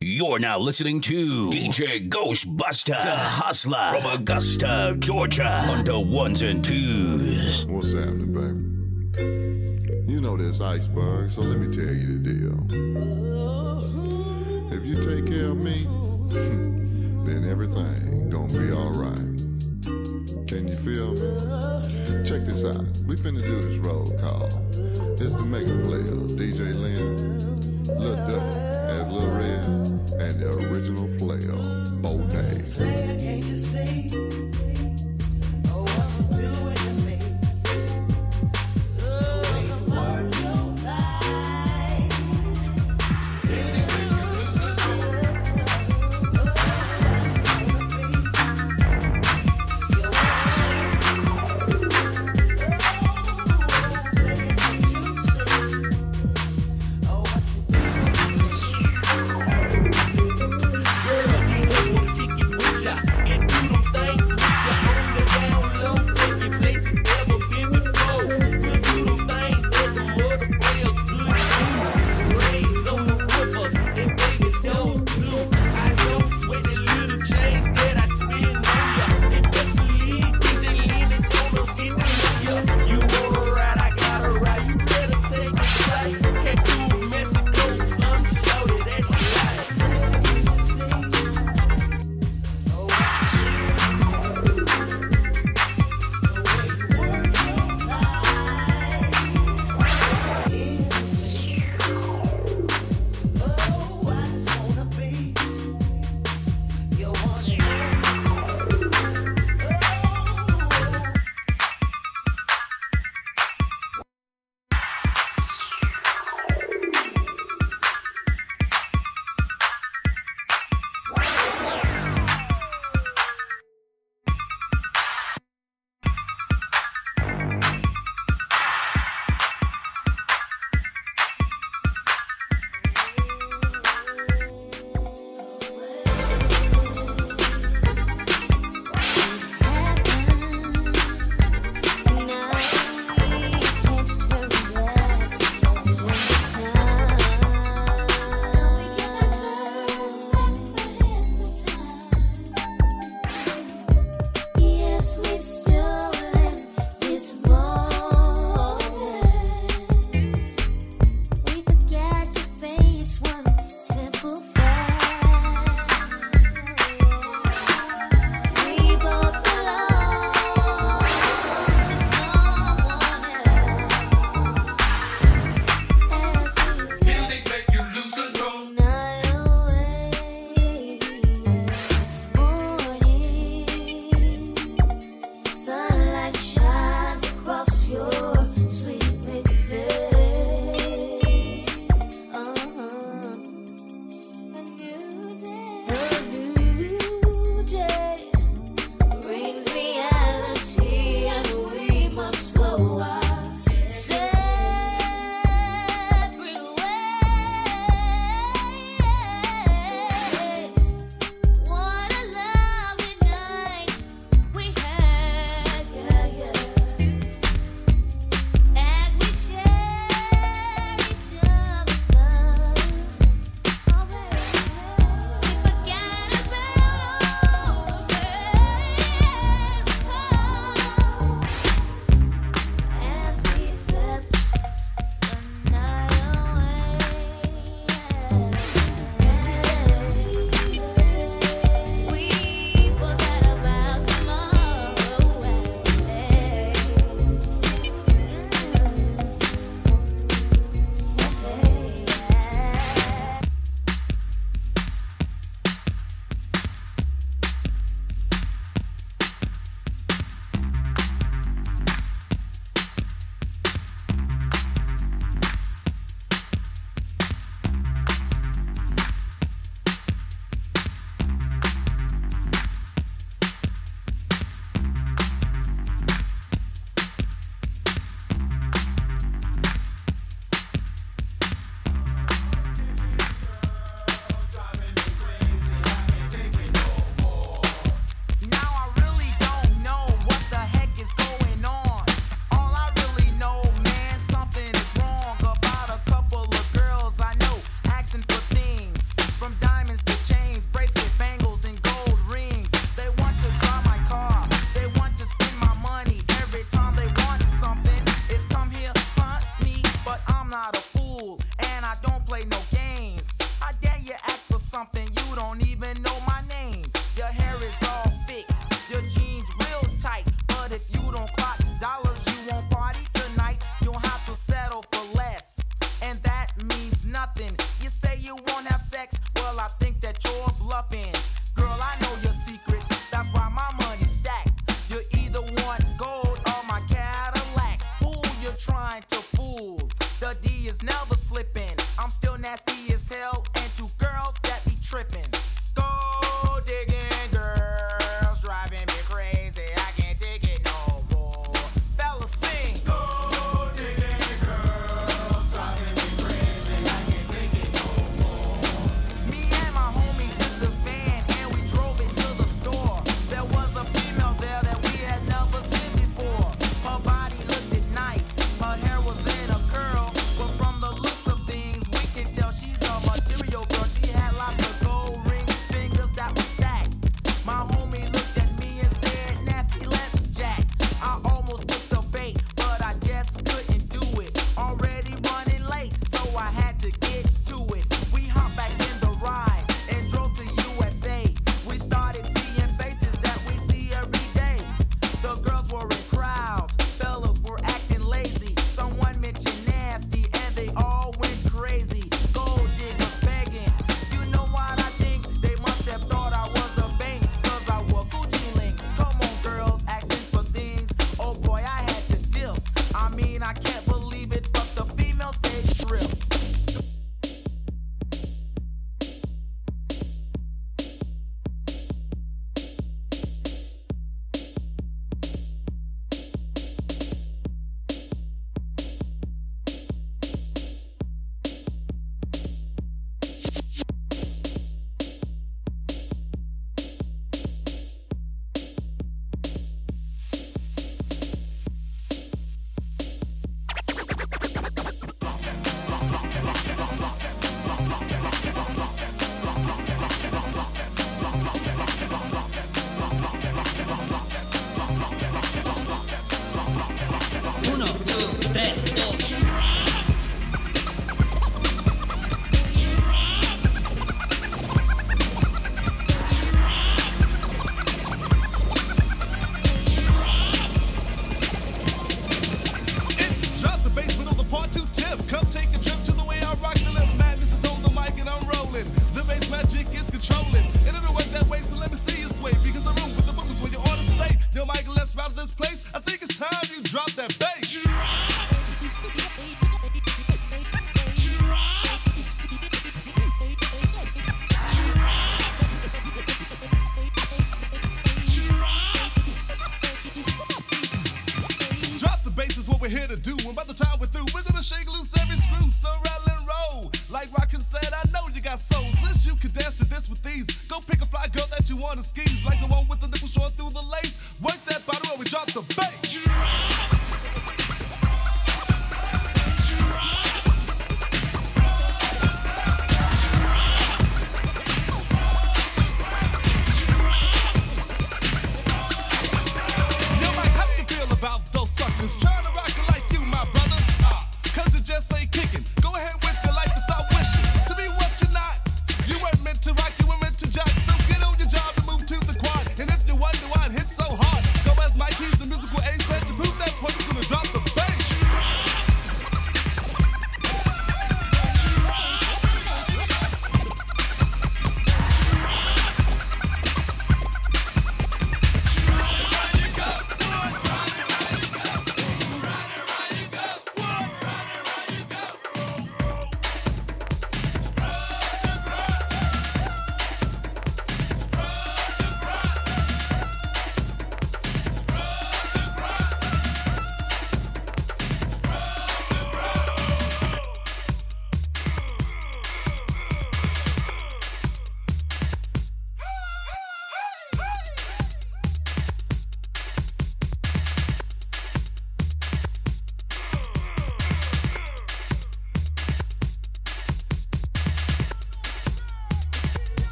You're now listening to DJ Ghostbuster, the Hustler from Augusta, Georgia, on the ones and twos. What's happening, baby? You know this iceberg, so let me tell you the deal. If you take care of me, then everything gonna be alright. Can you feel me? Check this out. We finna do this roll call. It's the mega players, DJ Lynn, Lil Duck, as Lil Red, and the original player, Bo Day. Player, can't you see? Oh, what you doing to me? Work your side. Oh, what you doing? tripping. Gold digging girls driving me crazy. I can't take it no more. Fellas sing. Gold digging girls driving me crazy. I can't take it no more. Me and my homie took the van and we drove it to the store. There was a female there that we had never seen before. Her body looked nice. Her hair was in a curl. But from the looks of things, we can tell she's a material girl. She had lots of gold rings, fingers that were stacked. My homie looked at me and said, nasty, let's jack. I almost took the bait, but I just couldn't do it. Already running late, so I had to get to it. We hopped back in the ride and drove to USA. We started seeing faces that we see every day. The girls were in crowds, fellas were acting lazy. Someone mentioned nasty and they all went crazy. Gold diggers begging. You know what I think? They must have thought I was a bank, cause I wore Gucci links. Come on girls, asking for things. Oh boy, I had to dip. I mean, I can't believe it, but the female stayed stripped.